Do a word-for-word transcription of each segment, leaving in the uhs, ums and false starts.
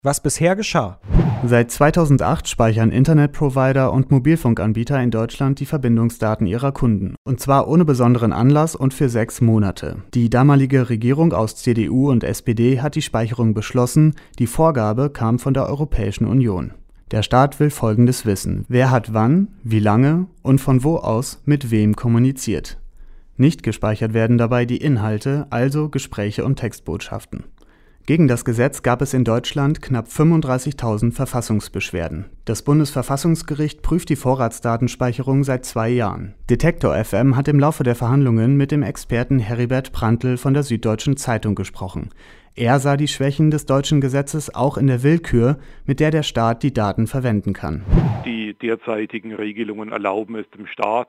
Was bisher geschah. Seit zweitausendacht speichern Internetprovider und Mobilfunkanbieter in Deutschland die Verbindungsdaten ihrer Kunden. Und zwar ohne besonderen Anlass und für sechs Monate. Die damalige Regierung aus C D U und S P D hat die Speicherung beschlossen. Die Vorgabe kam von der Europäischen Union. Der Staat will Folgendes wissen: Wer hat wann, wie lange und von wo aus mit wem kommuniziert. Nicht gespeichert werden dabei die Inhalte, also Gespräche und Textbotschaften. Gegen das Gesetz gab es in Deutschland knapp fünfunddreißigtausend Verfassungsbeschwerden. Das Bundesverfassungsgericht prüft die Vorratsdatenspeicherung seit zwei Jahren. Detektor F M hat im Laufe der Verhandlungen mit dem Experten Heribert Prantl von der Süddeutschen Zeitung gesprochen. Er sah die Schwächen des deutschen Gesetzes auch in der Willkür, mit der der Staat die Daten verwenden kann. Die derzeitigen Regelungen erlauben es dem Staat,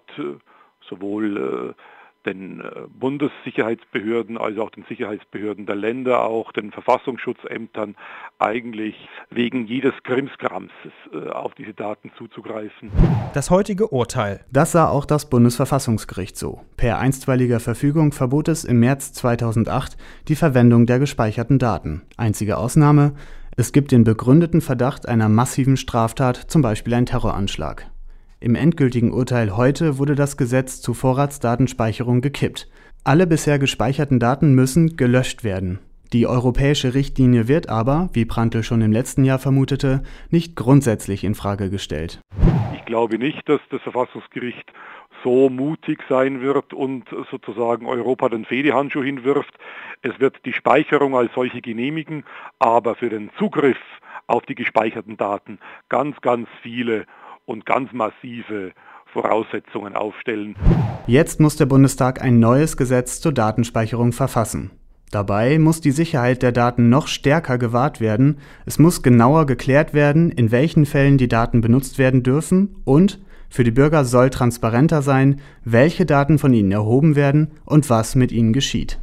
sowohl äh, den äh, Bundessicherheitsbehörden als auch den Sicherheitsbehörden der Länder, auch den Verfassungsschutzämtern, eigentlich wegen jedes Krimskrams äh, auf diese Daten zuzugreifen. Das heutige Urteil. Das sah auch das Bundesverfassungsgericht so. Per einstweiliger Verfügung verbot es im März zweitausendacht die Verwendung der gespeicherten Daten. Einzige Ausnahme: Es gibt den begründeten Verdacht einer massiven Straftat, zum Beispiel ein Terroranschlag. Im endgültigen Urteil heute wurde das Gesetz zur Vorratsdatenspeicherung gekippt. Alle bisher gespeicherten Daten müssen gelöscht werden. Die europäische Richtlinie wird aber, wie Prantl schon im letzten Jahr vermutete, nicht grundsätzlich in Frage gestellt. Ich glaube nicht, dass das Verfassungsgericht so mutig sein wird und sozusagen Europa den Fehdehandschuh hinwirft. Es wird die Speicherung als solche genehmigen, aber für den Zugriff auf die gespeicherten Daten ganz, ganz viele und ganz massive Voraussetzungen aufstellen. Jetzt muss der Bundestag ein neues Gesetz zur Datenspeicherung verfassen. Dabei muss die Sicherheit der Daten noch stärker gewahrt werden. Es muss genauer geklärt werden, in welchen Fällen die Daten benutzt werden dürfen, und für die Bürger soll transparenter sein, welche Daten von ihnen erhoben werden und was mit ihnen geschieht.